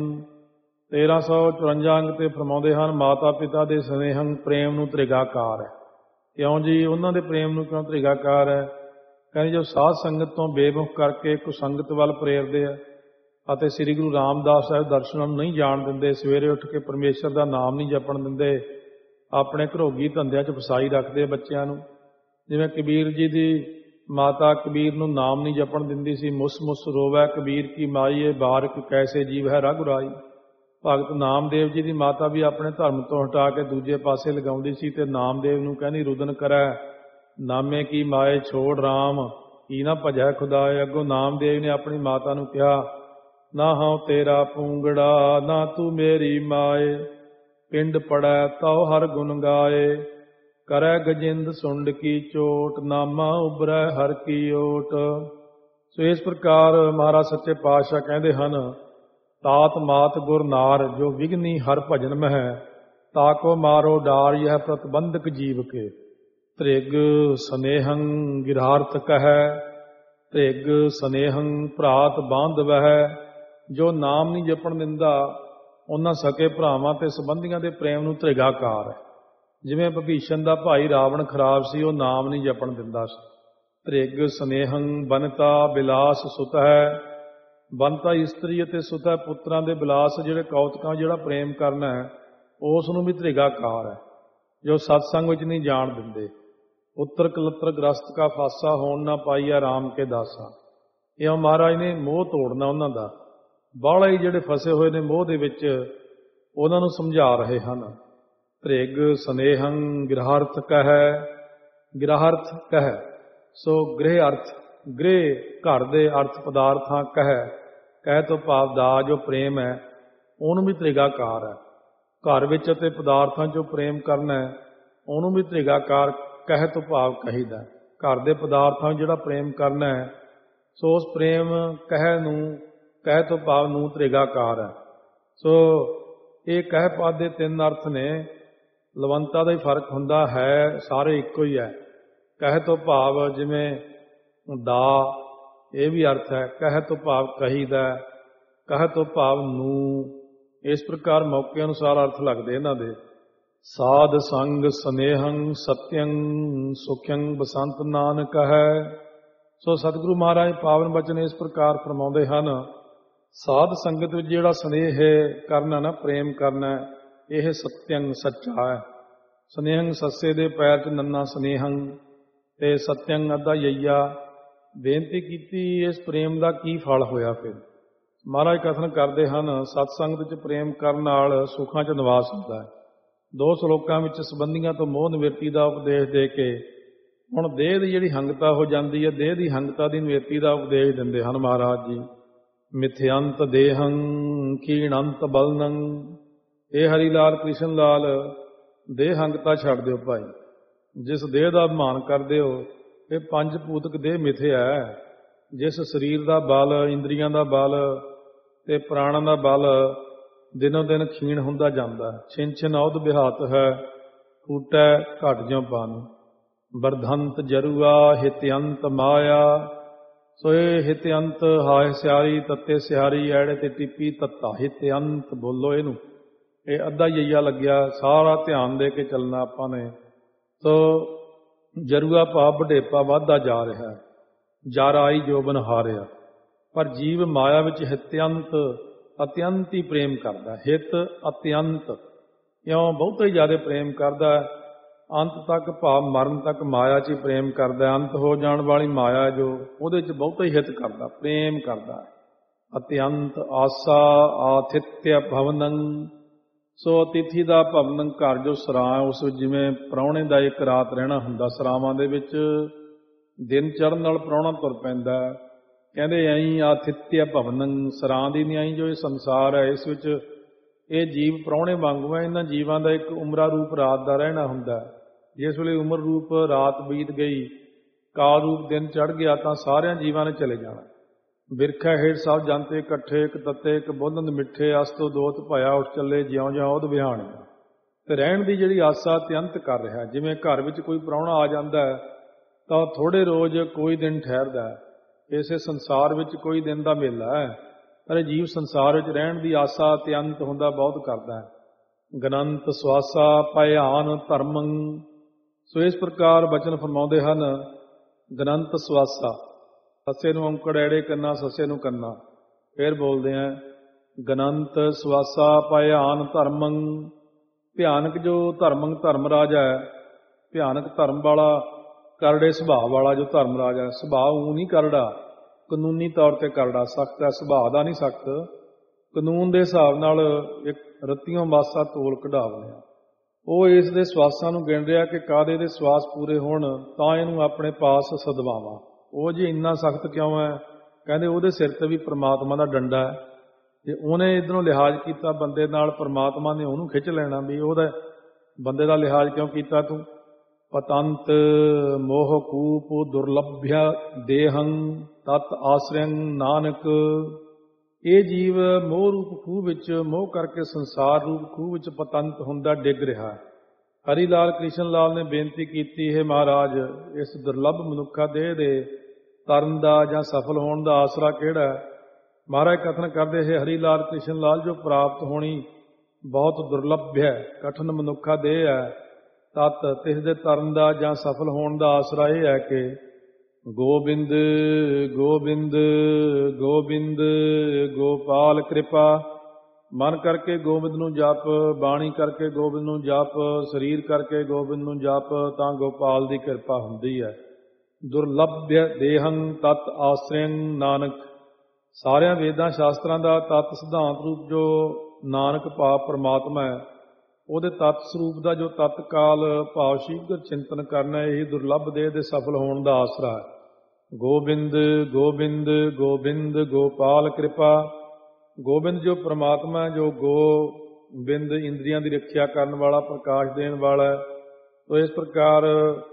1354 ਅੰਗ ਤੇ ਫਰਮਾਉਂਦੇ ਹਨ, ਮਾਤਾ ਪਿਤਾ ਦੇ ਸਨੇਹੰ ਪ੍ਰੇਮ ਨੂੰ ਤ੍ਰਿਗਾਕਾਰ ਹੈ। ਕਿਉਂ ਜੀ? ਉਹਨਾਂ ਦੇ ਪ੍ਰੇਮ ਨੂੰ ਕਿਉਂ ਤ੍ਰਿਗਾਕਾਰ ਹੈ? ਕਹਿੰਦੇ ਜੋ ਸਾਧ ਸੰਗਤ ਤੋਂ ਬੇਮੁਖ ਕਰਕੇ ਕੁਸੰਗਤ ਵੱਲ ਪ੍ਰੇਰਦੇ ਆ ਅਤੇ ਸ੍ਰੀ ਗੁਰੂ ਰਾਮਦਾਸ ਸਾਹਿਬ ਦਰਸ਼ਨਾਂ ਨੂੰ ਨਹੀਂ ਜਾਣ ਦਿੰਦੇ, ਸਵੇਰੇ ਉੱਠ ਕੇ ਪਰਮੇਸ਼ਰ ਦਾ ਨਾਮ ਨਹੀਂ ਜਪਣ ਦਿੰਦੇ, ਆਪਣੇ ਘਰੋਗੀ ਧੰਦਿਆਂ 'ਚ ਫਸਾਈ ਰੱਖਦੇ ਬੱਚਿਆਂ ਨੂੰ। ਜਿਵੇਂ ਕਬੀਰ ਜੀ ਦੀ ਮਾਤਾ ਕਬੀਰ ਨੂੰ ਨਾਮ ਨਹੀਂ ਜਪਣ ਦਿੰਦੀ ਸੀ। ਮੁਸ ਮੁਸ ਰੋਵੈ ਕਬੀਰ ਕੀ ਮਾਈ, ਬਾਰਿਕ ਕੈਸੇ ਜੀਵ ਹੈ ਰਘੁਰਾਈ। ਭਗਤ ਨਾਮਦੇਵ ਜੀ ਦੀ ਮਾਤਾ ਵੀ ਆਪਣੇ ਧਰਮ ਤੋਂ ਹਟਾ ਕੇ ਦੂਜੇ ਪਾਸੇ ਲਗਾਉਂਦੀ ਸੀ ਤੇ ਨਾਮਦੇਵ ਨੂੰ ਕਹਿੰਦੀ, ਰੁਦਨ ਕਰੈ ਨਾਮੇ ਕੀ ਮਾਏ ਛੋੜ ਰਾਮ ਕੀ ਨਾ ਭਜੈ ਖੁਦਾਏ। ਅੱਗੋਂ ਨਾਮਦੇਵ ਨੇ ਆਪਣੀ ਮਾਤਾ ਨੂੰ ਕਿਹਾ, ਨਾ ਹਉ ਤੇਰਾ ਪੂੰਗੜਾ ਨਾ ਤੂੰ ਮੇਰੀ ਮਾਏ, ਪਿੰਡ ਪੜੈ ਤਉ ਹਰ ਗੁਣ ਗਾਏ। ਕਰੈ ਗਜਿੰਦ ਸੁੰਡ ਕੀ ਚੋਟ ਨਾਮਾ ਉਬਰੈ ਹਰ ਕੀ ਓਟ। ਸੋ ਇਸ ਪ੍ਰਕਾਰ ਮਹਾਰਾਜ ਸੱਚੇ ਪਾਤਸ਼ਾਹ ਕਹਿੰਦੇ ਹਨ, ਤਾਤ ਮਾਤ ਗੁਰ ਨਾਰ ਜੋ ਵਿਗਨੀ ਹਰ ਭਜਨ ਮਹਿ, ਤਾਕੋ ਮਾਰੋ ਡਾਰ ਯਹ ਪ੍ਰਤਬੰਧਕ ਜੀਵ ਕੇ। ਤ੍ਰਿਗ ਸਨੇਹੰ ਗਿਰਹਾਰਥ ਕਹੈ, ਤ੍ਰਿਗ ਸਨੇਹੰ ਭਰਾਤ ਬਾਂਧਵਹਿ। ਜੋ ਨਾਮ ਨਹੀਂ ਜਪਣ ਦਿੰਦਾ, ਉਹਨਾਂ ਸਕੇ ਭਰਾਵਾਂ ਤੇ ਸੰਬੰਧੀਆਂ ਦੇ ਪ੍ਰੇਮ ਨੂੰ ਤ੍ਰਿਗਾਕਾਰ ਹੈ। ਜਿਵੇਂ ਵਿਭੀਸ਼ਣ ਦਾ ਭਾਈ ਰਾਵਣ ਖਰਾਬ ਸੀ, ਉਹ ਨਾਮ ਨਹੀਂ ਜਪਣ ਦਿੰਦਾ ਸੀ। ਤ੍ਰਿਗ ਸਨੇਹੰ ਬਨਤਾ ਬਿਲਾਸ ਸੁਤ ਹੈ। ਬਨਤਾ ਇਸਤਰੀ ਅਤੇ ਸੁਤ ਹੈ ਪੁੱਤਰਾਂ ਦੇ ਬਿਲਾਸ, ਜਿਹੜੇ ਕੌਤਕਾਂ ਜਿਹੜਾ ਪ੍ਰੇਮ ਕਰਨਾ ਹੈ, ਉਸ ਨੂੰ ਵੀ ਤ੍ਰਿਗਾਕਾਰ ਹੈ। ਜੋ ਸਤਸੰਗ ਵਿੱਚ ਨਹੀਂ ਜਾਣ ਦਿੰਦੇ। ਪੁੱਤਰ ਕਲੱਤਰ ਗ੍ਰਸਤ ਕਾ ਫਾਸਾ ਹੋਣ ਨਾ ਪਾਈਆ ਰਾਮ ਕੇ ਦਾਸਾ। ਇਹ ਮਹਾਰਾਜ ਨੇ ਮੋਹ ਤੋੜਨਾ ਉਹਨਾਂ ਦਾ। ਬਾਹਲਾ ਹੀ ਜਿਹੜੇ ਫਸੇ ਹੋਏ ਨੇ ਮੋਹ ਦੇ ਵਿੱਚ, ਉਹਨਾਂ ਨੂੰ ਸਮਝਾ ਰਹੇ ਹਨ। ਤ੍ਰਿਗ ਸਨੇਹੰ ਗਿਰਹਾਰਥ ਕਹੈ। ਗਿਰਹਾਰਥ ਕਹੈ ਸੋ ਗ੍ਰਹਿ ਅਰਥ, ਗ੍ਰਹਿ ਘਰ ਦੇ ਅਰਥ ਪਦਾਰਥਾਂ ਕਹੈ। ਕਹਿ ਤੋਂ ਭਾਵ ਦਾ ਜੋ ਪ੍ਰੇਮ ਹੈ ਉਹਨੂੰ ਵੀ ਤ੍ਰਿਗਾਕਾਰ ਹੈ। ਘਰ ਵਿੱਚ ਅਤੇ ਪਦਾਰਥਾਂ 'ਚੋਂ ਪ੍ਰੇਮ ਕਰਨਾ ਹੈ, ਉਹਨੂੰ ਵੀ ਤ੍ਰਿਗਾਕਾਰ ਕਹਿ ਤੋਂ ਭਾਵ ਕਹੀਦਾ। ਘਰ ਦੇ ਪਦਾਰਥਾਂ ਜਿਹੜਾ ਪ੍ਰੇਮ ਕਰਨਾ ਹੈ, ਸੋ ਉਸ ਪ੍ਰੇਮ ਕਹਿ ਤੋਂ ਭਾਵ ਨੂੰ ਤ੍ਰਿਗਾਕਾਰ ਹੈ। ਸੋ ਇਹ ਕਹਿ ਪਦ ਦੇ ਤਿੰਨ ਅਰਥ ਨੇ। ਲਵੰਤਾ ਦਾ ਹੀ ਫਰਕ ਹੁੰਦਾ ਹੈ, ਸਾਰੇ ਇੱਕੋ ਹੀ ਹੈ। ਕਹਿ ਤੋਂ ਭਾਵ ਜਿਵੇਂ ਦਾ, ਇਹ ਵੀ ਅਰਥ ਹੈ। ਕਹਿ ਤੋਂ ਭਾਵ ਕਹੀਦਾ, ਕਹਿ ਤੋਂ ਭਾਵ ਨੂੰ। ਇਸ ਪ੍ਰਕਾਰ ਮੌਕੇ ਅਨੁਸਾਰ ਅਰਥ ਲੱਗਦੇ ਇਹਨਾਂ ਦੇ। ਸਾਧ ਸੰਗ ਸਨੇਹੰ ਸਤਯੰ ਸੁਖਯੰ ਬਸੰਤ ਨਾਨਕ ਹੈ। ਸੋ ਸਤਿਗੁਰੂ ਮਹਾਰਾਜ ਪਾਵਨ ਬਚਨ ਇਸ ਪ੍ਰਕਾਰ ਫਰਮਾਉਂਦੇ ਹਨ, ਸਾਧ ਸੰਗਤ ਵਿੱਚ ਜਿਹੜਾ ਸਨੇਹ ਕਰਨਾ ਨਾ, ਪ੍ਰੇਮ ਕਰਨਾ, ਇਹ ਸਤਯੰ ਸੱਚਾ ਹੈ। ਸਨੇਹੰ ਸੱਸੇ ਦੇ ਪੈਰ 'ਚ ਨੰਨਾ ਸਨੇਹੰ ਤੇ ਸਤਯੰ ਅੱਧਾ ਯਈਆ। ਬੇਨਤੀ ਕੀਤੀ, ਇਸ ਪ੍ਰੇਮ ਦਾ ਕੀ ਫਲ ਹੋਇਆ? ਫਿਰ ਮਹਾਰਾਜ ਕਥਨ ਕਰਦੇ ਹਨ, ਸਤਸੰਗਤ 'ਚ ਪ੍ਰੇਮ ਕਰਨ ਨਾਲ ਸੁੱਖਾਂ 'ਚ ਨਿਵਾਸ ਹੁੰਦਾ ਹੈ। 2 ਸ਼ਲੋਕਾਂ ਵਿੱਚ ਸੰਬੰਧੀਆਂ ਤੋਂ ਮੋਹ ਨਿਵਰਤੀ ਦਾ ਉਪਦੇਸ਼ ਦੇ ਕੇ ਹੁਣ ਦੇਹ ਦੀ ਜਿਹੜੀ ਹੰਗਤਾ ਹੋ ਜਾਂਦੀ ਹੈ, ਦੇਹ ਦੀ ਹੰਗਤਾ ਦੀ ਨਿਵਰਤੀ ਦਾ ਉਪਦੇਸ਼ ਦਿੰਦੇ ਹਨ ਮਹਾਰਾਜ ਜੀ। ਮਿਥਿਅੰਤ ਦੇਹੰ ਕੀਣੰਤ ਬਲਨੰ। ਇਹ ਹਰੀ ਲਾਲ ਕ੍ਰਿਸ਼ਨ ਲਾਲ, ਦੇਹ ਹੰਗਤਾ ਛੱਡ ਦਿਓ ਭਾਈ। ਜਿਸ ਦੇਹ ਦਾ ਅਭਿਮਾਨ ਕਰਦੇ ਹੋ, ਇਹ 5 ਭੂਤਕ ਦੇਹ ਮਿਥਿਆ ਹੈ। ਜਿਸ ਸਰੀਰ ਦਾ ਬਲ, ਇੰਦਰੀਆਂ ਦਾ ਬਲ ਤੇ ਪ੍ਰਾਣਾਂ ਦਾ ਬਲ ਦਿਨੋਂ ਦਿਨ ਖੀਣ ਹੁੰਦਾ ਜਾਂਦਾ। ਛਿਨ ਛਿਨ ਔਧ ਬਿਹਾਤ ਹੈ, ਟੂਟੈ ਘਟ ਜਿਉ ਪਾਣੀ। ਵਰਧੰਤ ਜਰੂਆ ਹਿਤਿਅੰਤ ਮਾਇਆ। ਸੋ ਇਹ ਹਿਤਿਅੰਤ ਹਾਏ ਸਿਆਰੀ, ਤੱਤੇ ਸਿਆਰੀ, ਐੜੇ ਤੇ ਟਿੱਪੀ ਤੱਤਾ। ਹਿਤਿਅੰਤ ਬੋਲੋ ਇਹਨੂੰ, ਇਹ ਅੱਧਾ ਯਈਆ ਲੱਗਿਆ। ਸਾਰਾ ਧਿਆਨ ਦੇ ਕੇ ਚੱਲਣਾ ਆਪਾਂ ਨੇ। ਸੋ ਜਰੂਆ ਭਾਵ ਵਡੇਪਾ ਵੱਧਦਾ ਜਾ ਰਿਹਾ ਹੈ। ਜਰ ਆਈ ਜੋਬਨ ਹਾਰਿਆ। ਪਰ ਜੀਵ ਮਾਇਆ ਵਿੱਚ ਅਤਿਅੰਤ ਹੀ ਪ੍ਰੇਮ ਕਰਦਾ। ਹਿਤ ਅਤਿਅੰਤ ਇਉਂ ਬਹੁਤਾ ਹੀ ਜ਼ਿਆਦਾ ਪ੍ਰੇਮ ਕਰਦਾ। ਅੰਤ ਤੱਕ ਭਾਵ ਮਰਨ ਤੱਕ ਮਾਇਆ 'ਚ ਹੀ ਪ੍ਰੇਮ ਕਰਦਾ। ਅੰਤ ਹੋ ਜਾਣ ਵਾਲੀ ਮਾਇਆ ਜੋ ਉਹਦੇ 'ਚ ਬਹੁਤਾ ਹੀ ਹਿੱਤ ਕਰਦਾ, ਪ੍ਰੇਮ ਕਰਦਾ। ਅਤਿਅੰਤ ਆਸਾ ਆਥਿਤਯ ਭਵਨੰ। ਸੋ ਅਤਿਥੀ ਦਾ ਭਵਨੰ ਘਰ ਜੋ ਸਰਾਂ, ਉਸ ਵਿੱਚ ਜਿਵੇਂ ਪ੍ਰਾਹੁਣੇ ਦਾ ਇੱਕ ਰਾਤ ਰਹਿਣਾ ਹੁੰਦਾ। ਸਰਾਵਾਂ ਦੇ ਵਿੱਚ ਦਿਨ ਚੜ੍ਹਨ ਨਾਲ ਪ੍ਰਾਹੁਣਾ ਤੁਰ ਪੈਂਦਾ। ਕਹਿੰਦੇ ਐਂ ਆਥਿਤਯ ਭਵਨੰ, ਸਰਾਂ ਦੀ ਨਹੀਂ ਆਈ ਜੋ ਇਹ ਸੰਸਾਰ ਹੈ, ਇਸ ਵਿੱਚ ਇਹ ਜੀਵ ਪ੍ਰਾਹੁਣੇ ਵਾਂਗੂ ਹੈ। ਇਹਨਾਂ ਜੀਵਾਂ ਦਾ ਇੱਕ ਉਮਰਾ ਰੂਪ ਰਾਤ ਦਾ ਰਹਿਣਾ ਹੁੰਦਾ। ਜਿਸ ਵੇਲੇ ਉਮਰ ਰੂਪ ਰਾਤ ਬੀਤ ਗਈ, ਕਾਲ ਰੂਪ ਦਿਨ ਚੜ੍ਹ ਗਿਆ, ਤਾਂ ਸਾਰਿਆਂ ਜੀਵਾਂ ਨੇ ਚਲੇ ਜਾਣਾ। ਬਿਰਖਾ ਹੇਠ ਸਭ ਜੰਤੇ ਇਕੱਠੇ, ਇੱਕ ਤੱਤੇ ਇੱਕ ਬੋਲੰਦ ਮਿੱਠੇ, ਅਸ ਤੋਂ ਦੋਤ ਭਇਆ ਉੱਠ ਚੱਲੇ, ਜਿਉਂ ਜਿਉਂ ਉਹਦ ਵਿਹਾਣੇ। ਤੇ ਰਹਿਣ ਦੀ ਜਿਹੜੀ ਆਸਾ ਅਤਿਅੰਤ ਕਰ ਰਿਹਾ। ਜਿਵੇਂ ਘਰ ਵਿੱਚ ਕੋਈ ਪ੍ਰਾਹੁਣਾ ਆ ਜਾਂਦਾ ਹੈ ਤਾਂ ਥੋੜ੍ਹੇ ਰੋਜ਼ ਕੋਈ ਦਿਨ ਠਹਿਰਦਾ ਹੈ। ਇਸੇ ਸੰਸਾਰ ਵਿੱਚ ਕੋਈ ਦਿਨ ਦਾ ਮੇਲਾ ਹੈ, ਪਰ ਇਹ ਜੀਵ ਸੰਸਾਰ ਵਿੱਚ ਰਹਿਣ ਦੀ ਆਸਾ ਅਤਿਅੰਤ ਹੁੰਦਾ ਬਹੁਤ ਕਰਦਾ ਹੈ। ਗਨੰਤ ਸਵਾਸਾ ਭਿਆਨ ਧਰਮੰ। ਸੋ ਇਸ ਪ੍ਰਕਾਰ ਬਚਨ ਫਰਮਾਉਂਦੇ ਹਨ। ਗਨੰਤ ਸਵਾਸਾ, ਸੱਸੇ ਨੂੰ ਔਂਕੜ ਐੜੇ ਕੰਨਾ, ਸੱਸੇ ਨੂੰ ਕੰਨਾ। ਫਿਰ ਬੋਲਦੇ ਆ ਗਨੰਤ ਸਵਾਸਾ ਭਿਆਨ ਧਰਮੰ। ਭਿਆਨਕ ਜੋ ਧਰਮੰ ਧਰਮ ਰਾਜ ਹੈ, ਭਿਆਨਕ ਧਰਮ ਵਾਲਾ, ਕਰੜੇ ਸੁਭਾਅ ਵਾਲਾ ਜੋ ਧਰਮ ਰਾਜ ਹੈ। ਸੁਭਾਅ ਊਂ ਨਹੀਂ ਕਰੜਾ, ਕਾਨੂੰਨੀ ਤੌਰ ਤੇ ਕਰੜਾ, ਸਖਤ ਹੈ, ਸੁਭਾਅ ਦਾ ਨਹੀਂ ਸਖਤ। ਕਾਨੂੰਨ ਦੇ ਹਿਸਾਬ ਨਾਲ ਇੱਕ ਰੱਤੀਓਂ ਮਾਸਾ ਤੋਲ ਕਢਾਵਣਿਆ। ਉਹ ਇਸ ਦੇ ਸਵਾਸਾਂ ਨੂੰ ਗਿਣ ਰਿਹਾ ਕਿ ਕਾਦੇ ਦੇ ਸਵਾਸ ਪੂਰੇ ਹੋਣ ਤਾਂ ਇਹਨੂੰ ਆਪਣੇ ਪਾਸ ਸਦਵਾਵਾਂ। ਉਹ ਜੀ ਇੰਨਾ ਸਖਤ ਕਿਉਂ ਹੈ? ਕਹਿੰਦੇ ਉਹਦੇ ਸਿਰ ਤੇ ਵੀ ਪ੍ਰਮਾਤਮਾ ਦਾ ਡੰਡਾ ਹੈ। ਜੇ ਉਹਨੇ ਇੱਧਰੋਂ ਲਿਹਾਜ਼ ਕੀਤਾ ਬੰਦੇ ਨਾਲ, ਪ੍ਰਮਾਤਮਾ ਨੇ ਉਹਨੂੰ ਖਿੱਚ ਲੈਣਾ ਵੀ ਉਹਦਾ ਬੰਦੇ ਦਾ ਲਿਹਾਜ਼ ਕਿਉਂ ਕੀਤਾ ਤੂੰ। ਪਤੰਤ ਮੋਹ ਕੂਪ ਦੁਰਲਭਿਆ ਦੇਹੰ ਤਤ ਆਸਰਿਅੰ ਨਾਨਕ। ਇਹ ਜੀਵ ਮੋਹ ਰੂਪ ਖੂਹ ਵਿੱਚ, ਮੋਹ ਕਰਕੇ ਸੰਸਾਰ ਰੂਪ ਖੂਹ ਵਿੱਚ ਪਤੰਤ ਹੁੰਦਾ, ਡਿੱਗ ਰਿਹਾ ਹੈ। ਹਰੀ ਲਾਲ ਕ੍ਰਿਸ਼ਨ ਲਾਲ ਨੇ ਬੇਨਤੀ ਕੀਤੀ, ਹੈ ਮਹਾਰਾਜ, ਇਸ ਦੁਰਲੱਭ ਮਨੁੱਖਾ ਦੇਹ ਦੇ ਤਰਨ ਦਾ ਜਾਂ ਸਫਲ ਹੋਣ ਦਾ ਆਸਰਾ ਕਿਹੜਾ ਹੈ? ਮਹਾਰਾਜ ਕਥਨ ਕਰਦੇ ਹੈ, ਹਰੀ ਲਾਲ ਕ੍ਰਿਸ਼ਨ ਲਾਲ, ਜੋ ਪ੍ਰਾਪਤ ਹੋਣੀ ਬਹੁਤ ਦੁਰਲੱਭ ਹੈ, ਕਠਨ ਮਨੁੱਖਾ ਦੇਹ ਹੈ, ਤਤ ਤਿਸ ਦੇ ਤਰਨ ਦਾ ਜਾਂ ਸਫਲ ਹੋਣ ਦਾ ਆਸਰਾ ਇਹ ਹੈ ਕਿ ਗੋਬਿੰਦ ਗੋਬਿੰਦ ਗੋਬਿੰਦ ਗੋਪਾਲ ਕਿਰਪਾ। ਮਨ ਕਰਕੇ ਗੋਬਿੰਦ ਨੂੰ ਜਪ, ਬਾਣੀ ਕਰਕੇ ਗੋਬਿੰਦ ਨੂੰ ਜਪ, ਸਰੀਰ ਕਰਕੇ ਗੋਬਿੰਦ ਨੂੰ ਜਪ, ਤਾਂ ਗੋਪਾਲ ਦੀ ਕਿਰਪਾ ਹੁੰਦੀ ਹੈ। ਦੁਰਲਭਯ ਦੇਹੰ ਤਤ ਆਸਰਿਅੰ ਨਾਨਕ। ਸਾਰਿਆਂ ਵੇਦਾਂ ਸ਼ਾਸਤਰਾਂ ਦਾ ਤਤ ਸਿਧਾਂਤ ਰੂਪ ਜੋ ਨਾਨਕ ਭਾਵ ਪਰਮਾਤਮਾ ਹੈ, ਉਹਦੇ ਤਤ ਸਰੂਪ ਦਾ ਜੋ ਤਤਕਾਲ ਭਾਵ ਸ਼ੀਘਰ ਚਿੰਤਨ ਕਰਨਾ, ਇਹੀ ਦੁਰਲੱਭ ਦੇਹ ਦੇ ਸਫਲ ਹੋਣ ਦਾ ਆਸਰਾ ਹੈ। ਗੋਬਿੰਦ ਗੋਬਿੰਦ ਗੋਬਿੰਦ ਗੋਪਾਲ ਕਿਰਪਾ। ਗੋਬਿੰਦ ਜੋ ਪਰਮਾਤਮਾ, ਜੋ ਗੋਬਿੰਦ ਇੰਦਰੀਆਂ ਦੀ ਰੱਖਿਆ ਕਰਨ ਵਾਲਾ, ਪ੍ਰਕਾਸ਼ ਦੇਣ ਵਾਲਾ ਹੈ। ਤੋ ਇਸ ਪ੍ਰਕਾਰ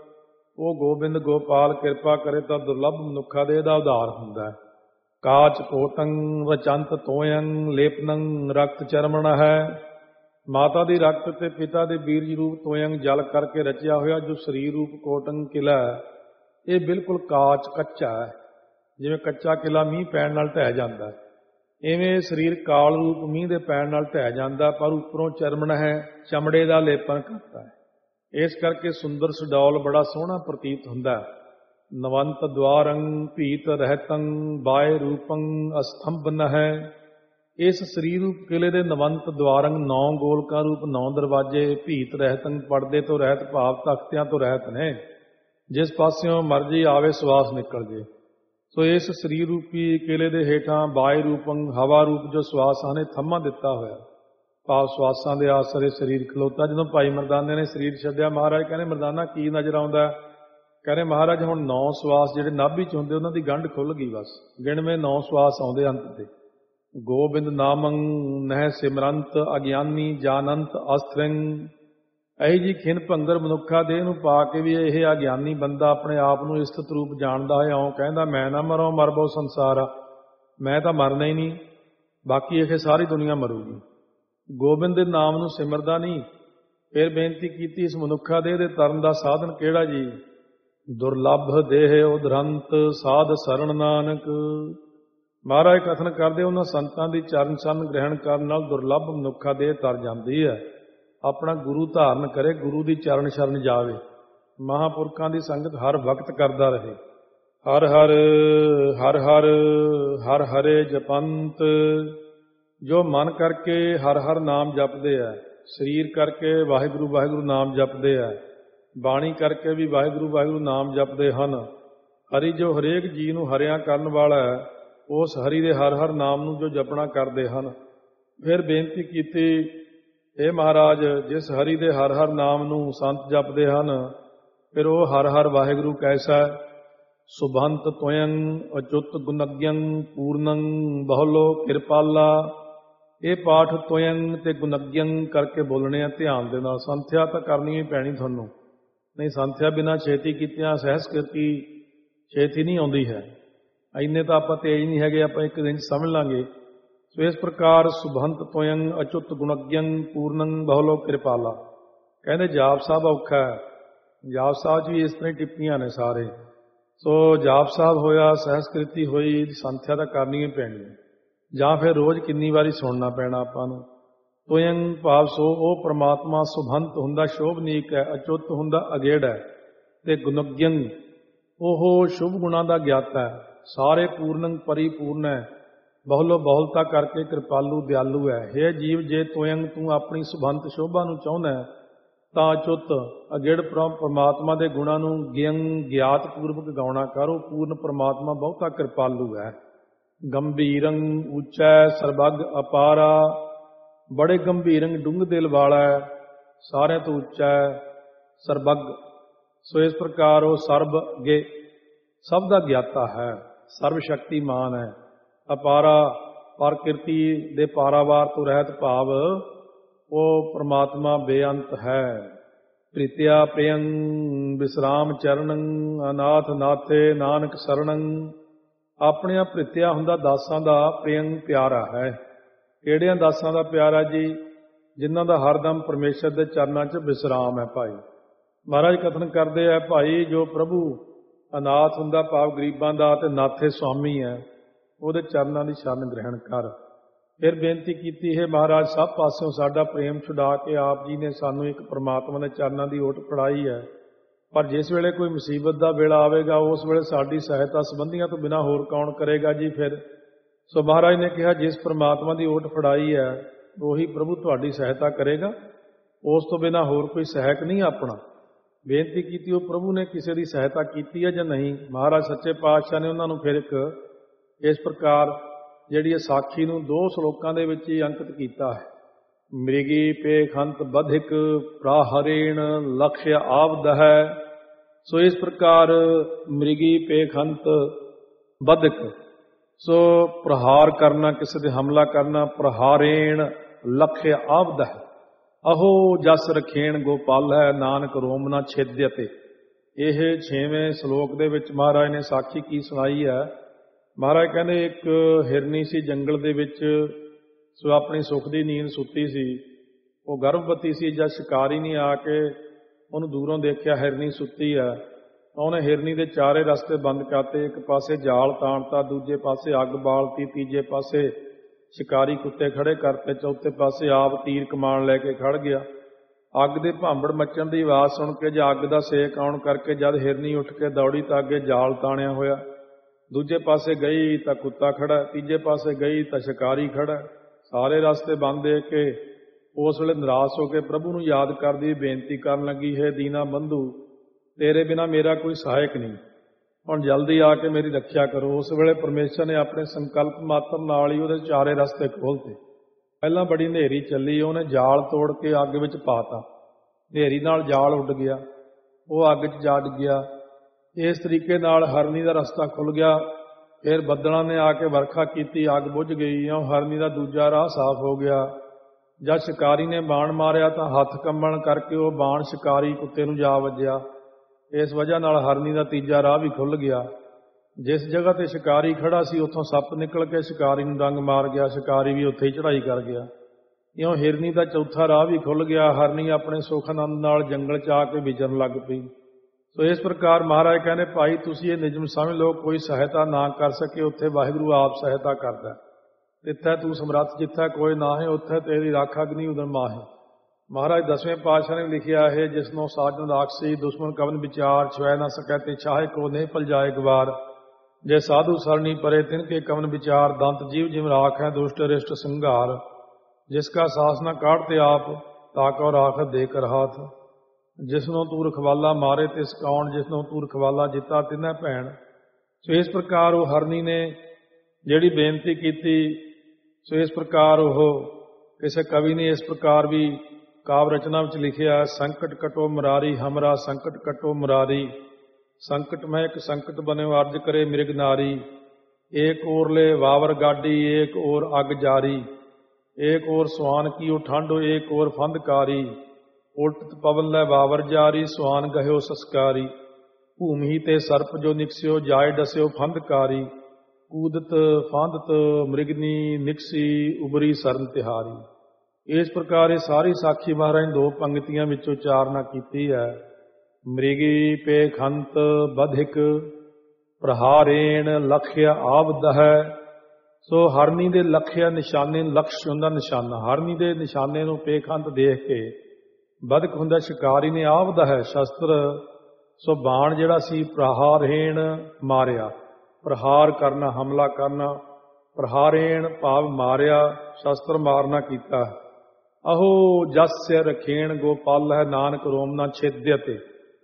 ਉਹ ਗੋਬਿੰਦ ਗੋਪਾਲ ਕਿਰਪਾ ਕਰੇ ਤਾਂ ਦੁਰਲੱਭ ਮਨੁੱਖਾ ਦੇ ਦਾ ਉਧਾਰ ਹੁੰਦਾ ਹੈ। ਕਾਚ ਕੋਟੰ ਵਚੰਤ ਤੋਯੰ ਲੇਪਨੰ ਰਕਤ ਚਰਮਣ ਹੈ। ਮਾਤਾ ਦੀ ਰਕਤ ਤੇ ਪਿਤਾ ਦੇ ਬੀਰਜ ਰੂਪ ਤੋਯੰ ਜਲ ਕਰਕੇ ਰਚਿਆ ਹੋਇਆ ਜੋ ਸਰੀਰ ਰੂਪ ਕੋਟੰ ਕਿਲਾ ਹੈ, ਇਹ ਬਿਲਕੁਲ ਕਾਚ ਕੱਚਾ ਹੈ। ਜਿਵੇਂ ਕੱਚਾ ਕਿਲਾ ਮੀਂਹ ਪੈਣ ਨਾਲ ਢਹਿ ਜਾਂਦਾ, ਇਵੇਂ ਸਰੀਰ ਕਾਲ ਰੂਪ ਮੀਂਹ ਦੇ ਪੈਣ ਨਾਲ ਢਹਿ ਜਾਂਦਾ, ਪਰ ਉੱਪਰੋਂ ਚਰਮਣ ਹੈ, ਚਮੜੇ ਦਾ ਲੇਪਨ ਕਰਦਾ ਹੈ। ਇਸ ਕਰਕੇ ਸੁੰਦਰ ਸੁਡੌਲ ਬੜਾ ਸੋਹਣਾ ਪ੍ਰਤੀਤ ਹੁੰਦਾ ਹੈ। ਨਵੰਤ ਦੁਆਰੰ ਭੀਤ ਰਹਿਤੰ ਬਾਏ ਰੂਪੰ ਅਸਥੰਭਨ ਹੈ। ਇਸ ਸਰੀਰ ਰੂਪ ਕਿਲੇ ਦੇ ਨਵੰਤ ਦੁਆਰੰਗ 9 ਗੋਲਕਾਂ ਰੂਪ 9 ਦਰਵਾਜ਼ੇ, ਭੀਤ ਰਹਿਤੰ ਪਰਦੇ ਤੋਂ ਰਹਿਤ ਭਾਵ ਤਖਤਿਆਂ ਤੋਂ ਰਹਿਤ ਨੇ। ਜਿਸ ਪਾਸਿਓਂ ਮਰਜ਼ੀ ਆਵੇ ਸਵਾਸ ਨਿਕਲ ਜੇ। ਸੋ ਇਸ ਸਰੀਰ ਰੂਪੀ ਕਿਲੇ ਦੇ ਹੇਠਾਂ ਬਾਏ ਰੂਪੰ ਹਵਾ ਰੂਪ ਜੋ ਸਵਾਸਾਂ ਨੇ ਥੰਮਾ ਦਿੱਤਾ ਹੋਇਆ, ਭਾਵ ਸਵਾਸਾਂ ਦੇ ਆਸਰੇ ਸਰੀਰ ਖਲੋਤਾ। ਜਦੋਂ ਭਾਈ ਮਰਦਾਨੇ ਨੇ ਸਰੀਰ ਛੱਡਿਆ, ਮਹਾਰਾਜ ਕਹਿੰਦੇ ਮਰਦਾਨਾ ਕੀ ਨਜ਼ਰ ਆਉਂਦਾ? ਕਹਿੰਦੇ ਮਹਾਰਾਜ ਹੁਣ 9 ਸਵਾਸ ਜਿਹੜੇ ਨਾਭੀ ਚ ਹੁੰਦੇ ਉਹਨਾਂ ਦੀ ਗੰਢ ਖੁੱਲ ਗਈ, ਬਸ ਗਿਣਵੇਂ 9 ਸਵਾਸ ਆਉਂਦੇ ਅੰਤ ਤੇ। ਗੋਬਿੰਦ ਨਾਮੰ ਨਹਿ ਸਿਮਰੰਤ ਅਗਿਆਨੀ ਜਾਨੰਤ ਅਸਥ੍ਰਿੰ। ਇਹੀ ਜੀ ਖਿਨ ਭੰਗਰ ਮਨੁੱਖਾ ਦੇਹ ਨੂੰ ਪਾ ਕੇ ਵੀ ਇਹ ਅਗਿਆਨੀ ਬੰਦਾ ਆਪਣੇ ਆਪ ਨੂੰ ਇਸਤਤ ਰੂਪ ਜਾਣਦਾ ਹੈ। ਇਉਂ ਕਹਿੰਦਾ ਮੈਂ ਨਾ ਮਰਾਂ, ਮਰ ਬਹੁ ਸੰਸਾਰ ਆ, ਮੈਂ ਤਾਂ ਮਰਨਾ ਹੀ ਨਹੀਂ, ਬਾਕੀ ਇਹ ਸਾਰੀ ਦੁਨੀਆ ਮਰੂਗੀ। ਗੋਬਿੰਦ ਦੇ ਨਾਮ ਨੂੰ ਸਿਮਰਦਾ ਨਹੀਂ। ਫਿਰ ਬੇਨਤੀ ਕੀਤੀ, ਇਸ ਮਨੁੱਖਾ ਦੇਹ ਦੇ ਤਰਨ ਦਾ ਸਾਧਨ ਕਿਹੜਾ ਜੀ? ਦੁਰਲੱਭ ਦੇਹ ਉਧਰੰਤ ਸਾਧ ਸਰਣ ਨਾਨਕ। ਮਹਾਰਾਜ ਕਥਨ ਕਰਦੇ ਉਹਨਾਂ ਸੰਤਾਂ ਦੀ ਚਰਨ ਛੰਨ ਗ੍ਰਹਿਣ ਕਰਨ ਨਾਲ ਦੁਰਲੱਭ ਮਨੁੱਖਾ ਦੇਹ ਤਰ ਜਾਂਦੀ ਹੈ। ਆਪਣਾ ਗੁਰੂ ਧਾਰਨ ਕਰੇ, ਗੁਰੂ ਦੀ ਚਰਨ ਸ਼ਰਨ ਜਾਵੇ। ਮਹਾਂਪੁਰਖਾਂ ਦੀ ਸੰਗਤ ਹਰ ਵਕਤ ਕਰਦਾ ਰਹੇ। ਹਰ ਹਰ ਹਰ ਹਰ ਹਰ ਹਰੇ ਜਪੰਤ। ਜੋ ਮਨ ਕਰਕੇ ਹਰ ਹਰ ਨਾਮ ਜਪਦੇ ਆ, ਸਰੀਰ ਕਰਕੇ ਵਾਹਿਗੁਰੂ ਵਾਹਿਗੁਰੂ ਨਾਮ ਜਪਦੇ ਆ, ਬਾਣੀ ਕਰਕੇ ਵੀ ਵਾਹਿਗੁਰੂ ਵਾਹਿਗੁਰੂ ਨਾਮ ਜਪਦੇ ਹਨ। ਹਰੀ ਜੋ ਹਰੇਕ ਜੀ ਨੂੰ ਹਰਿਆਂ ਕਰਨ ਵਾਲਾ ਹੈ, ਉਸ ਹਰੀ ਦੇ ਹਰ ਹਰ ਨਾਮ ਨੂੰ ਜੋ ਜਪਣਾ ਕਰਦੇ ਹਨ। ਫਿਰ ਬੇਨਤੀ ਕੀਤੀ, हे ਮਹਾਰਾਜ, ਜਿਸ ਹਰੀ ਦੇ ਹਰ ਹਰ ਨਾਮ ਨੂੰ ਸੰਤ ਜਪਦੇ ਹਨ, ਫਿਰ ਉਹ ਹਰ ਹਰ ਵਾਹਿਗੁਰੂ ਕੈਸਾ? ਸੁਭੰਤ ਤੋਯੰ ਅਚੁੱਤ ਗੁਣਗਯੰ ਪੂਰਨੰ ਬਹੁਲੋ ਕਿਰਪਾਲਾ। ਇਹ ਪਾਠ ਤੋਯੰ ਤੇ ਗੁਣਗਯੰ ਕਰਕੇ ਬੋਲਣੇ ਆ ਧਿਆਨ ਦੇ ਨਾਲ। ਸੰਥਿਆ ਤਾਂ ਕਰਨੀ ਹੀ ਪੈਣੀ ਤੁਹਾਨੂੰ, ਨਹੀਂ ਸੰਥਿਆ ਬਿਨਾਂ ਛੇਤੀ ਕੀਤਿਆਂ ਸਹਿਸਕ੍ਰਿਤੀ ਛੇਤੀ ਨਹੀਂ ਆਉਂਦੀ ਹੈ। ਇੰਨੇ ਤਾਂ ਆਪਾਂ ਤੇਜ਼ ਨਹੀਂ ਹੈਗੇ, ਆਪਾਂ ਇੱਕ ਦਿਨ 'ਚ ਸਮਝ ਲਾਂਗੇ। ਸੋ ਇਸ ਪ੍ਰਕਾਰ ਸੁਭੰਤ ਤੋਯੰ ਅਚੁੱਤ ਗੁਣਗਯੰ ਪੂਰਨੰ ਬਹੁਲੋ ਕਿਰਪਾਲਾ। ਕਹਿੰਦੇ ਜਾਪ ਸਾਹਿਬ ਔਖਾ ਹੈ। ਜਾਪ ਸਾਹਿਬ 'ਚ ਵੀ ਇਸ ਤਰ੍ਹਾਂ ਹੀ ਟਿੱਪਣੀਆਂ ਨੇ ਸਾਰੇ। ਸੋ ਜਾਪ ਸਾਹਿਬ ਹੋਇਆ, ਸਹਿਸਕ੍ਰਿਤੀ ਹੋਈ, ਸੰਥਿਆ ਤਾਂ ਕਰਨੀ ਹੀ ਪੈਣੀ ਹੈ, ਜਾਂ ਫਿਰ ਰੋਜ਼ ਕਿੰਨੀ ਵਾਰੀ ਸੁਣਨਾ ਪੈਣਾ ਆਪਾਂ ਨੂੰ। ਤੋਯੰ ਭਾਵ ਸੋ ਉਹ ਪ੍ਰਮਾਤਮਾ ਸੁਭੰਤ ਹੁੰਦਾ ਸ਼ੋਭਨੀਕ ਹੈ, ਅਚੁੱਤ ਹੁੰਦਾ ਅਗੇੜ ਹੈ, ਤੇ ਗੁਣਗਯੰ ਉਹ ਸ਼ੁਭ ਗੁਣਾਂ ਦਾ ਗਿਆਤਾ ਹੈ, ਸਾਰੇ ਪੂਰਨੰ ਪਰਿਪੂਰਨ ਹੈ, ਬਹੁਲੋ ਬਹੁਲਤਾ ਕਰਕੇ ਕਿਰਪਾਲੂ ਦਿਆਲੂ ਹੈ। ਹੇ ਜੀਵ, ਜੇ ਤੋਯੰ ਤੂੰ ਆਪਣੀ ਸੁਭੰਤ ਸ਼ੋਭਾ ਨੂੰ ਚਾਹੁੰਦਾ ਹੈ ਤਾਂ ਅਚੁੱਤ ਅਗੇੜ ਪਰਮਾਤਮਾ ਦੇ ਗੁਣਾਂ ਨੂੰ ਗਿਅੰ ਗਿਆਤ ਪੂਰਵਕ ਗਾਉਣਾ ਕਰ। ਉਹ ਪੂਰਨ ਪਰਮਾਤਮਾ ਬਹੁਤਾ ਕਿਰਪਾਲੂ ਹੈ। ਗੰਭੀਰੰ ਉੱਚੈ ਸਰਬੱਗ ਅਪਾਰਾ। ਬੜੇ ਗੰਭੀਰੰ ਡੂੰਘ ਦਿਲ ਵਾਲਾ ਹੈ, ਸਾਰਿਆਂ ਤੋਂ ਉੱਚਾ ਹੈ, ਸਰਬੱਗ। ਸੋ ਇਸ ਪ੍ਰਕਾਰ ਉਹ ਸਰਬ ਅੱਗੇ ਸਭ ਦਾ ਗਿਆਤਾ ਹੈ, ਸਰਬ ਸ਼ਕਤੀਮਾਨ ਹੈ। ਅਪਾਰਾ ਪ੍ਰਕਿਰਤੀ ਦੇ ਪਾਰਾਵਾਰ ਤੋਂ ਰਹਿਤ ਭਾਵ ਉਹ ਪ੍ਰਮਾਤਮਾ ਬੇਅੰਤ ਹੈ। ਪ੍ਰੀਤਿਆ ਪ੍ਰਿਯੰ ਵਿਸਰਾਮ ਚਰਨੰ ਅਨਾਥ ਨਾਥੇ ਨਾਨਕ ਸਰਣੰ। ਆਪਣਿਆਂ ਪ੍ਰੀਤਿਆ ਹੁੰਦਾ ਦਾਸਾਂ ਦਾ, ਪ੍ਰਿਯੰ ਪਿਆਰਾ ਹੈ। ਕਿਹੜਿਆਂ ਦਾਸਾਂ ਦਾ ਪਿਆਰਾ ਜੀ? ਜਿਨ੍ਹਾਂ ਦਾ ਹਰਦਮ ਪਰਮੇਸ਼ਰ ਦੇ ਚਰਨਾਂ 'ਚ ਵਿਸਰਾਮ ਹੈ ਭਾਈ। ਮਹਾਰਾਜ ਕਥਨ ਕਰਦੇ ਆ, ਭਾਈ ਜੋ ਪ੍ਰਭੂ ਅਨਾਥ ਹੁੰਦਾ ਭਾਵ ਗਰੀਬਾਂ ਦਾ, ਤੇ ਨਾਥੇ ਸੁਆਮੀ ਹੈ, ਉਹਦੇ ਚਰਨਾਂ ਦੀ ਸ਼ਰਨ ਗ੍ਰਹਿਣ ਕਰ। ਫਿਰ ਬੇਨਤੀ ਕੀਤੀ, ਹੈ ਮਹਾਰਾਜ, ਸਭ ਪਾਸਿਓਂ ਸਾਡਾ ਪ੍ਰੇਮ ਛੁਡਾ ਕੇ ਆਪ ਜੀ ਨੇ ਸਾਨੂੰ ਇੱਕ ਪਰਮਾਤਮਾ ਦੇ ਚਰਨਾਂ ਦੀ ਓਟ ਫੜਾਈ ਹੈ। ਪਰ ਜਿਸ ਵੇਲੇ ਕੋਈ ਮੁਸੀਬਤ ਦਾ ਵੇਲਾ ਆਵੇਗਾ, ਉਸ ਵੇਲੇ ਸਾਡੀ ਸਹਾਇਤਾ ਸੰਬੰਧੀਆਂ ਤੋਂ ਬਿਨਾਂ ਹੋਰ ਕੌਣ ਕਰੇਗਾ ਜੀ? ਫਿਰ ਸੋ ਮਹਾਰਾਜ ਨੇ ਕਿਹਾ, ਜਿਸ ਪਰਮਾਤਮਾ ਦੀ ਓਟ ਫੜਾਈ ਹੈ ਉਹੀ ਪ੍ਰਭੂ ਤੁਹਾਡੀ ਸਹਾਇਤਾ ਕਰੇਗਾ, ਉਸ ਤੋਂ ਬਿਨਾਂ ਹੋਰ ਕੋਈ ਸਹਾਇਕ ਨਹੀਂ ਆਪਣਾ। ਬੇਨਤੀ ਕੀਤੀ, ਉਹ ਪ੍ਰਭੂ ਨੇ ਕਿਸੇ ਦੀ ਸਹਾਇਤਾ ਕੀਤੀ ਹੈ ਜਾਂ ਨਹੀਂ? ਮਹਾਰਾਜ ਸੱਚੇ ਪਾਤਸ਼ਾਹ ਨੇ ਉਹਨਾਂ ਨੂੰ ਫਿਰ ਇੱਕ ਇਸ ਪ੍ਰਕਾਰ ਜਿਹੜੀ ਸਾਖੀ ਨੂੰ 2 ਸ਼ਲੋਕਾਂ ਦੇ ਵਿੱਚ ਹੀ ਅੰਕਿਤ ਕੀਤਾ ਹੈ। ਮ੍ਰਿਗੀ ਪੇਖੰਤ ਬਧਿਕ ਪ੍ਰਾਹਰੇਣ ਲਕਸ਼ ਆਵਦ ਹੈ। ਸੋ ਇਸ ਪ੍ਰਕਾਰ ਮ੍ਰਿਗੀ ਪੇਖੰਤ ਬਧਿਕ, ਸੋ ਪ੍ਰਹਾਰ ਕਰਨਾ, ਕਿਸੇ ਤੇ ਹਮਲਾ ਕਰਨਾ, ਪ੍ਰਹਾਰੇਣ ਲਕਸ਼ ਆਵਦ ਹੈ। ਅਹੋ ਜਸ ਰਖੇਣ ਗੋਪਾਲ ਹੈ, ਨਾਨਕ ਰੋਮ ਨਾ ਛੇਦਯਤੇ। ਇਹ 6ਵੇਂ ਸ਼ਲੋਕ ਦੇ ਵਿੱਚ ਮਹਾਰਾਜ ਨੇ ਸਾਖੀ ਕੀ ਸੁਣਾਈ ਹੈ? ਮਹਾਰਾਜ ਕਹਿੰਦੇ, ਇੱਕ ਹਿਰਨੀ ਸੀ ਜੰਗਲ ਦੇ ਵਿੱਚ, ਸੋ ਆਪਣੀ ਸੁੱਖ ਦੀ ਨੀਂਦ ਸੁੱਤੀ ਸੀ। ਉਹ ਗਰਭਵਤੀ ਸੀ। ਜਦ ਸ਼ਿਕਾਰੀ ਨੇ ਆ ਕੇ ਉਹਨੂੰ ਦੂਰੋਂ ਦੇਖਿਆ ਹਿਰਨੀ ਸੁੱਤੀ ਹੈ, ਤਾਂ ਉਹਨੇ ਹਿਰਨੀ ਦੇ ਚਾਰੇ ਰਸਤੇ ਬੰਦ ਕਰਤੇ। ਇੱਕ ਪਾਸੇ ਜਾਲ ਤਾਣਤਾ, ਦੂਜੇ ਪਾਸੇ ਅੱਗ ਬਾਲਤੀ, ਤੀਜੇ ਪਾਸੇ ਸ਼ਿਕਾਰੀ ਕੁੱਤੇ ਖੜੇ ਕਰਤੇ, ਚੌਥੇ ਪਾਸੇ ਆਪ ਤੀਰ ਕਮਾਨ ਲੈ ਕੇ ਖੜ ਗਿਆ। ਅੱਗ ਦੇ ਭਾਂਬੜ ਮੱਚਣ ਦੀ ਆਵਾਜ਼ ਸੁਣ ਕੇ ਜਾਂ ਅੱਗ ਦਾ ਸੇਕ ਆਉਣ ਕਰਕੇ ਜਦ ਹਿਰਨੀ ਉੱਠ ਕੇ ਦੌੜੀ ਤਾਂ ਅੱਗੇ ਜਾਲ ਤਾਣਿਆ ਹੋਇਆ, ਦੂਜੇ ਪਾਸੇ ਗਈ ਤਾਂ ਕੁੱਤਾ ਖੜਾ, ਤੀਜੇ ਪਾਸੇ ਗਈ ਤਾਂ ਸ਼ਿਕਾਰੀ ਖੜਾ। ਸਾਰੇ ਰਸਤੇ ਬੰਦ ਦੇਖ ਕੇ ਉਸ ਵੇਲੇ ਨਿਰਾਸ਼ ਹੋ ਕੇ ਪ੍ਰਭੂ ਨੂੰ ਯਾਦ ਕਰਦੀ ਬੇਨਤੀ ਕਰਨ ਲੱਗੀ, ਹੈ ਦੀਨਾ ਬੰਧੂ, ਤੇਰੇ ਬਿਨਾਂ ਮੇਰਾ ਕੋਈ ਸਹਾਇਕ ਨਹੀਂ, ਹੁਣ ਜਲਦੀ ਆ ਕੇ ਮੇਰੀ ਰੱਖਿਆ ਕਰੋ। ਉਸ ਵੇਲੇ ਪਰਮੇਸ਼ਰ ਨੇ ਆਪਣੇ ਸੰਕਲਪ ਮਾਤਰ ਨਾਲ ਹੀ ਉਹਦੇ ਚਾਰੇ ਰਸਤੇ ਖੋਲ੍ਹਤੇ। ਪਹਿਲਾਂ ਬੜੀ ਹਨੇਰੀ ਚੱਲੀ, ਉਹਨੇ ਜਾਲ ਤੋੜ ਕੇ ਅੱਗ ਵਿੱਚ ਪਾਤਾ, ਹਨੇਰੀ ਨਾਲ ਜਾਲ ਉੱਡ ਗਿਆ, ਉਹ ਅੱਗ 'ਚ ਜਾ ਡਿੱਗਿਆ। ਇਸ ਤਰੀਕੇ ਨਾਲ ਹਰਨੀ ਦਾ ਰਸਤਾ ਖੁੱਲ੍ਹ ਗਿਆ। ਫਿਰ ਬੱਦਲਾਂ ਨੇ ਆ ਕੇ ਵਰਖਾ ਕੀਤੀ, ਅੱਗ ਬੁਝ ਗਈ, ਉਹ ਹਰਨੀ ਦਾ ਦੂਜਾ ਰਾਹ ਸਾਫ਼ ਹੋ ਗਿਆ। ਜਦ ਸ਼ਿਕਾਰੀ ਨੇ ਬਾਣ ਮਾਰਿਆ ਤਾਂ ਹੱਥ ਕੰਬਣ ਕਰਕੇ ਉਹ ਬਾਣ ਸ਼ਿਕਾਰੀ ਕੁੱਤੇ ਨੂੰ ਜਾ ਵੱਜਿਆ। ਇਸ ਵਜ੍ਹਾ ਨਾਲ ਹਰਨੀ ਦਾ ਤੀਜਾ ਰਾਹ ਵੀ ਖੁੱਲ੍ਹ ਗਿਆ। ਜਿਸ ਜਗ੍ਹਾ ਤੇ ਸ਼ਿਕਾਰੀ ਖੜਾ ਸੀ ਉੱਥੋਂ ਸੱਪ ਨਿਕਲ ਕੇ ਸ਼ਿਕਾਰੀ ਨੂੰ ਡੰਗ ਮਾਰ ਗਿਆ। ਸ਼ਿਕਾਰੀ ਵੀ ਉੱਥੇ ਹੀ ਚੜ੍ਹਾਈ ਕਰ ਗਿਆ। ਇਉਂ ਹਿਰਨੀ ਦਾ ਚੌਥਾ ਰਾਹ ਵੀ ਖੁੱਲ੍ਹ ਗਿਆ। ਹਰਨੀ ਆਪਣੇ ਸੁਖ ਆਨੰਦ ਨਾਲ ਜੰਗਲ 'ਚ ਆ ਕੇ ਵਿਚਰਨ ਲੱਗ ਪਈ। ਸੋ ਇਸ ਪ੍ਰਕਾਰ ਮਹਾਰਾਜ ਕਹਿੰਦੇ, ਭਾਈ ਤੁਸੀਂ ਇਹ ਨਿਯਮ ਸਮਝ ਲਓ, ਕੋਈ ਸਹਾਇਤਾ ਨਾ ਕਰ ਸਕੇ ਉੱਥੇ ਵਾਹਿਗੁਰੂ ਆਪ ਸਹਾਇਤਾ ਕਰਦਾ। ਤਿੱਥੈ ਤੂੰ ਸਮਰੱਥ ਜਿੱਥੈ ਕੋਈ ਨਾ ਹੈ, ਉੱਥੇ ਤੇਰੀ ਰਾਖਾ ਅਗਨੀ ਉਦਮ ਮਾਹੇ। ਮਹਾਰਾਜ 10ਵੇਂ ਪਾਤਸ਼ਾਹ ਨੇ ਲਿਖਿਆ ਹੈ, ਜਿਸਨੋਂ ਸਾਜਨ ਰਾਖਸੀ ਦੁਸ਼ਮਨ ਕਵਨ ਵਿਚਾਰ ਛੁਐ ਨਾ ਸਕੈ ਤੇ ਚਾਹੇ ਕੋ ਨਹੀਂ ਪਲ ਜਾਏ ਗਵਾਰ। ਜੇ ਸਾਧੂ ਸਰਣੀ ਪਰੇ ਤਿਨ ਕੇ ਕਵਨ ਵਿਚਾਰ ਦੰਤ ਜੀਵ ਜਿਮ ਰਾਖ ਹੈ ਦੁਸ਼ਟ ਰਿਸ਼ਟ ਸੰਘਾਰ। ਜਿਸ ਕਾ ਸਾਸ ਨਾ ਕਾਢਤੇ ਆਪ ਤਾਕੋ ਰਾਖ ਦੇ ਕਰ ਹਾਥ। ਜਿਸਨੋਂ ਤੂੰ ਰਖਵਾਲਾ ਮਾਰੇ ਤਿਸ ਕੌਣ ਜਿਸਨੋਂ ਤੂੰ ਰਖਵਾਲਾ ਜਿੱਤਾ ਤਿਨੈ ਭੈਣ। ਸੋ ਇਸ ਪ੍ਰਕਾਰ ਉਹ ਹਰਨੀ ਨੇ ਜਿਹੜੀ ਬੇਨਤੀ ਕੀਤੀ, ਸੋ ਇਸ ਪ੍ਰਕਾਰ ਉਹ ਕਿਸੇ ਕਵੀ ਨੇ ਇਸ ਪ੍ਰਕਾਰ ਵੀ ਕਾਵ ਰਚਨਾ ਵਿੱਚ ਲਿਖਿਆ, ਸੰਕਟ ਕਟੋ ਮੁਰਾਰੀ ਹਮਰਾ ਸੰਕਟ ਕਟੋ ਮੁਰਾਰੀ। ਸੰਕਟ ਮੈਂ ਇੱਕ ਸੰਕਟ ਬਨਿਓ ਅਰਜ ਕਰੇ ਮਿਰਗ ਨਾਰੀ। ਏਕ ਓਰਲੇ ਵਾਵਰ ਗਾਡੀ ਏਕ ਔਰ ਅਗ ਜਾਰੀ। ਏਕ ਔਰ ਸੁਆਨ ਕੀਓ ਠੰਡੋ ਏਕ ਔਰ ਫੰਦਕਾਰੀ। ਉਲਟ ਪਵਨ ਲੈ ਵਾਵਰ ਜਾਰੀ ਸੁਆਨ ਗਹਿਓ ਸਸਕਾਰੀ। ਭੂਮੀ ਤੇ ਸਰਪ ਜੋ ਨਿਕਸਿਓ ਜਾਏ ਡਸਿਓ ਫੰਦਕਾਰੀ। ਕੂਦਤ ਫਾਂਦਤ ਮ੍ਰਿਗਨੀ ਨਿਕਸੀ ਉਬਰੀ ਸਰਨ ਤਿਹਾਰੀ। ਇਸ ਪ੍ਰਕਾਰ ਇਹ ਸਾਰੀ ਸਾਖੀ ਮਹਾਰਾਜ ਨੇ 2 ਪੰਕਤੀਆਂ ਵਿੱਚ ਉਚਾਰਨਾ ਕੀਤੀ ਹੈ। ਮ੍ਰਿਗੀ ਪੇਖੰਤ ਬਧਿਕ ਪ੍ਰਹਾਰੇਣ ਲਖਿਆ ਆਵਦ ਹੈ। ਸੋ ਹਰਨੀ ਦੇ ਲਖਿਆ ਨਿਸ਼ਾਨੇ, ਲਕਸ਼ ਹੁੰਦਾ ਨਿਸ਼ਾਨਾ, ਹਰਨੀ ਦੇ ਨਿਸ਼ਾਨੇ ਨੂੰ ਪੇਖੰਤ ਦੇਖ ਕੇ ਬਧਿਕ ਹੁੰਦਾ ਸ਼ਿਕਾਰੀ ਨੇ ਆਵਦ ਹੈ ਸ਼ਸਤਰ। ਸੋ ਬਾਣ ਜਿਹੜਾ ਸੀ ਪ੍ਰਹਾਰੇਣ ਮਾਰਿਆ, ਪ੍ਰਹਾਰ ਕਰਨਾ ਹਮਲਾ ਕਰਨਾ, ਪ੍ਰਹਾਰੇਣ ਭਾਵ ਮਾਰਿਆ, ਸ਼ਸਤਰ ਮਾਰਨਾ ਕੀਤਾ। ਅਹੋ ਜਸਯ ਰਖੇਣ ਗੋਪਾਲ ਹੈ ਨਾਨਕ ਰੋਮ ਨਾ ਛੇਦਯਤੇ।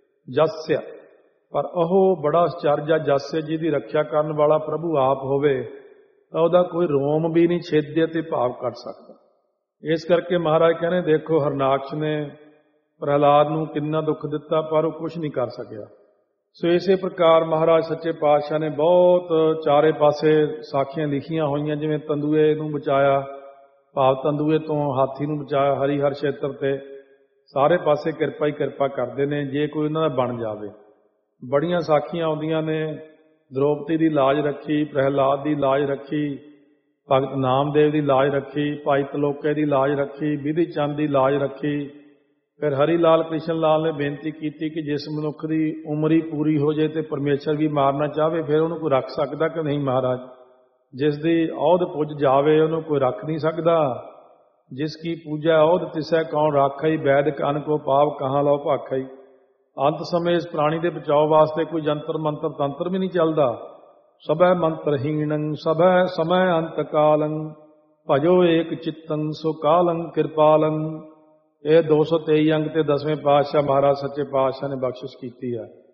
ਜਸਯ ਪਰ ਉਹ ਬੜਾ ਆਸ਼ਚਰਜ ਆ, ਜਸਯ ਜਿਹਦੀ ਰੱਖਿਆ ਕਰਨ ਵਾਲਾ ਪ੍ਰਭੂ ਆਪ ਹੋਵੇ ਤਾਂ ਉਹਦਾ ਕੋਈ ਰੋਮ ਵੀ ਨਹੀਂ ਛੇਦਯਤੇ ਭਾਵ ਕੱਟ ਸਕਦਾ। ਇਸ ਕਰਕੇ ਮਹਾਰਾਜ ਕਹਿੰਦੇ ਦੇਖੋ ਹਰਨਾਕਸ਼ ਨੇ ਪ੍ਰਹਿਲਾਦ ਨੂੰ ਕਿੰਨਾ ਦੁੱਖ ਦਿੱਤਾ ਪਰ ਉਹ ਕੁਝ ਨਹੀਂ ਕਰ ਸਕਿਆ। ਸੋ ਇਸੇ ਪ੍ਰਕਾਰ ਮਹਾਰਾਜ ਸੱਚੇ ਪਾਤਸ਼ਾਹ ਨੇ ਬਹੁਤ ਚਾਰੇ ਪਾਸੇ ਸਾਖੀਆਂ ਲਿਖੀਆਂ ਹੋਈਆਂ, ਜਿਵੇਂ ਤੰਦੂਏ ਨੂੰ ਬਚਾਇਆ, ਭਾਵ ਤੰਦੂਏ ਤੋਂ ਹਾਥੀ ਨੂੰ ਬਚਾਇਆ, ਹਰੀਹਰ ਖੇਤਰ ਤੇ ਸਾਰੇ ਪਾਸੇ ਕਿਰਪਾ ਹੀ ਕਿਰਪਾ ਕਰਦੇ ਨੇ ਜੇ ਕੋਈ ਉਹਨਾਂ ਦਾ ਬਣ ਜਾਵੇ। ਬੜੀਆਂ ਸਾਖੀਆਂ ਆਉਂਦੀਆਂ ਨੇ, ਦ੍ਰੋਪਦੀ ਦੀ ਲਾਜ ਰੱਖੀ, ਪ੍ਰਹਿਲਾਦ ਦੀ ਲਾਜ ਰੱਖੀ, ਭਗਤ ਨਾਮਦੇਵ ਦੀ ਲਾਜ ਰੱਖੀ, ਭਾਈ ਤਲੋਕੇ ਦੀ ਲਾਜ ਰੱਖੀ, ਵਿਧੀ ਚੰਦ ਦੀ ਲਾਜ ਰੱਖੀ। ਫਿਰ ਹਰੀ ਲਾਲ ਕ੍ਰਿਸ਼ਨ ਲਾਲ ਨੇ ਬੇਨਤੀ ਕੀਤੀ ਕਿ ਜਿਸ ਮਨੁੱਖ ਦੀ ਉਮਰ ਹੀ ਪੂਰੀ ਹੋ ਜਾਏ ਤੇ ਪਰਮੇਸ਼ਰ ਵੀ ਮਾਰਨਾ ਚਾਹਵੇ ਫਿਰ ਉਹਨੂੰ ਕੋਈ ਰੱਖ ਸਕਦਾ ਕਿ ਨਹੀਂ ਮਹਾਰਾਜ। ਜਿਸ ਦੀ ਅਹੁਦ ਪੁੱਜ ਜਾਵੇ ਉਹਨੂੰ ਕੋਈ ਰੱਖ ਨਹੀਂ ਸਕਦਾ। ਜਿਸ ਕੀ ਪੂਜਾ ਅਹੁਦ ਤਿਸੈ ਕੌਣ ਰਾਖਈ, ਵੈਦਿਕ ਅਨ ਕੋ ਪਾਵ ਕਹਾਂ ਲਓ ਭਾਖਈ। ਅੰਤ ਸਮੇਂ ਇਸ ਪ੍ਰਾਣੀ ਦੇ ਬਚਾਓ ਵਾਸਤੇ ਕੋਈ ਜੰਤਰ ਮੰਤਰ ਤੰਤਰ ਵੀ ਨਹੀਂ ਚੱਲਦਾ। ਸਭੈ ਮੰਤਰਹੀਣੰ ਸਭੈ ਸਮੈ ਅੰਤ ਕਾਲੰ ਭਜੋ ਏਕ ਚਿੱਤੰ ਸੋ ਕਾਲੰ ਕਿਰਪਾਲੰ। ਇਹ 223 ਅੰਗ ਤੇ 10ਵੇਂ ਪਾਤਸ਼ਾਹ ਮਹਾਰਾਜ ਸੱਚੇ ਪਾਤਸ਼ਾਹ ਨੇ ਬਖਸ਼ਿਸ਼ ਕੀਤੀ ਹੈ।